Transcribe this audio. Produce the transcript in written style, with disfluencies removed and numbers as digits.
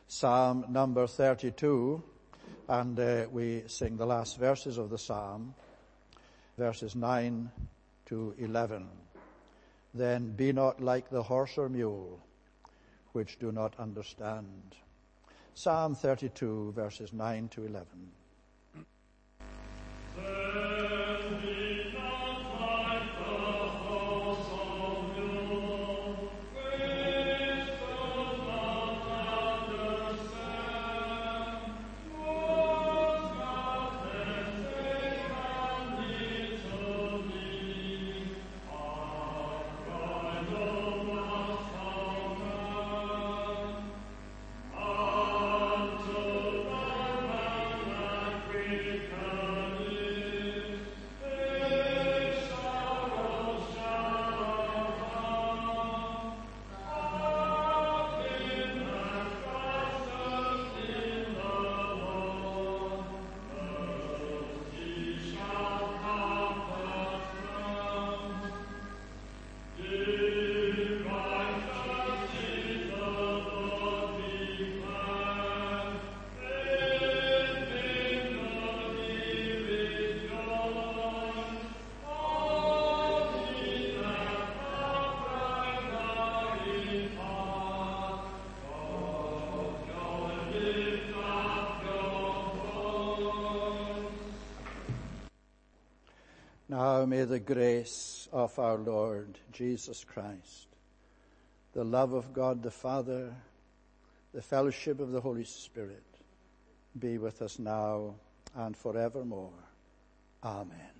Psalm number 32, and we sing the last verses of the psalm, verses 9 to 11. Then be not like the horse or mule, which do not understand. Psalm 32, verses 9 to 11. Now may the grace of our Lord Jesus Christ, the love of God the Father, the fellowship of the Holy Spirit be with us now and forevermore. Amen.